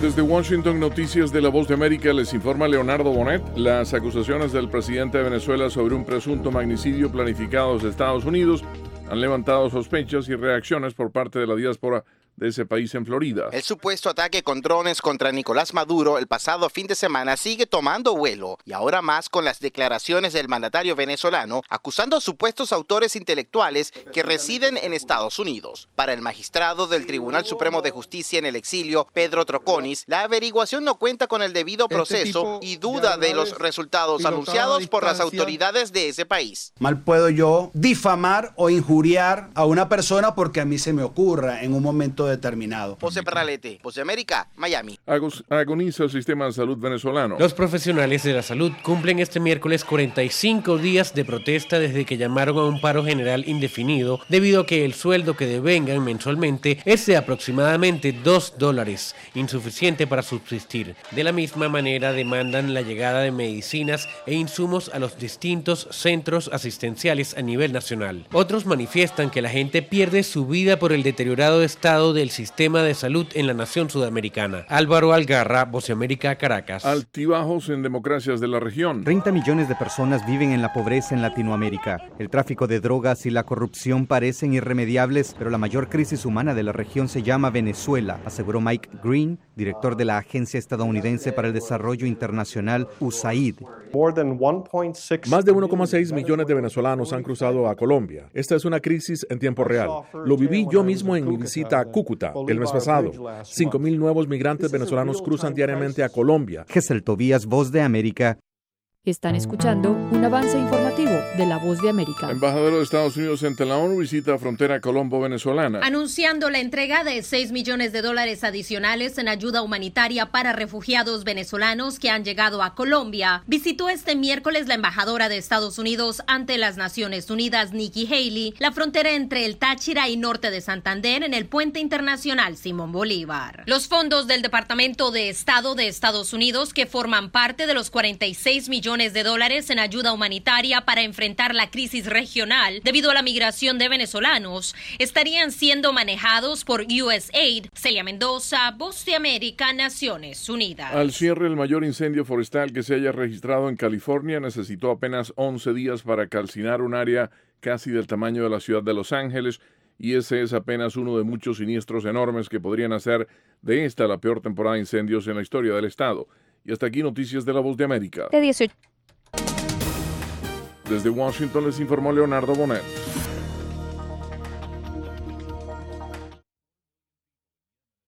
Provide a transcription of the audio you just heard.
Desde Washington, Noticias de La Voz de América, les informa Leonardo Bonet. Las acusaciones del presidente de Venezuela sobre un presunto magnicidio planificado desde Estados Unidos han levantado sospechas y reacciones por parte de la diáspora de ese país en Florida. El supuesto ataque con drones contra Nicolás Maduro el pasado fin de semana sigue tomando vuelo, y ahora más con las declaraciones del mandatario venezolano acusando a supuestos autores intelectuales que residen en Estados Unidos. Para el magistrado del Tribunal Supremo de Justicia en el exilio, Pedro Troconis, la averiguación no cuenta con el debido proceso y duda de los resultados anunciados por las autoridades de ese país. Mal puedo yo difamar o injuriar a una persona porque a mí se me ocurra en un momento determinado. José Perralete, Voz de América, Miami. Agoniza el sistema de salud venezolano. Los profesionales de la salud cumplen este miércoles 45 días de protesta desde que llamaron a un paro general indefinido debido a que el sueldo que devengan mensualmente es de aproximadamente $2, insuficiente para subsistir. De la misma manera demandan la llegada de medicinas e insumos a los distintos centros asistenciales a nivel nacional. Otros manifiestan que la gente pierde su vida por el deteriorado estado del sistema de salud en la nación sudamericana. Álvaro Algarra, Voz de América, Caracas. Altibajos en democracias de la región. 30 millones de personas viven en la pobreza en Latinoamérica. El tráfico de drogas y la corrupción parecen irremediables, pero la mayor crisis humana de la región se llama Venezuela, aseguró Mike Green, director de la Agencia Estadounidense para el Desarrollo Internacional, USAID. Más de 1,6 millones de venezolanos han cruzado a Colombia. Esta es una crisis en tiempo real. Lo viví yo mismo en mi visita a Cúcuta el mes pasado. 5,000 nuevos migrantes venezolanos cruzan diariamente a Colombia. Gesell Tobías, Voz de América. Están escuchando un avance informativo de La Voz de América. Embajador de Estados Unidos ante la ONU visita frontera colombo-venezolana. Anunciando la entrega de $6 millones adicionales en ayuda humanitaria para refugiados venezolanos que han llegado a Colombia, visitó este miércoles la embajadora de Estados Unidos ante las Naciones Unidas, Nikki Haley, la frontera entre el Táchira y norte de Santander en el puente internacional Simón Bolívar. Los fondos del Departamento de Estado de Estados Unidos, que forman parte de los $46 millones en ayuda humanitaria para enfrentar la crisis regional debido a la migración de venezolanos, estarían siendo manejados por USAID. Celia Mendoza, Voz de América, Naciones Unidas. Al cierre, el mayor incendio forestal que se haya registrado en California necesitó apenas 11 días para calcinar un área casi del tamaño de la ciudad de Los Ángeles, y ese es apenas uno de muchos siniestros enormes que podrían hacer de esta la peor temporada de incendios en la historia del estado. Y hasta aquí Noticias de La Voz de América. Desde Washington les informó Leonardo Bonet.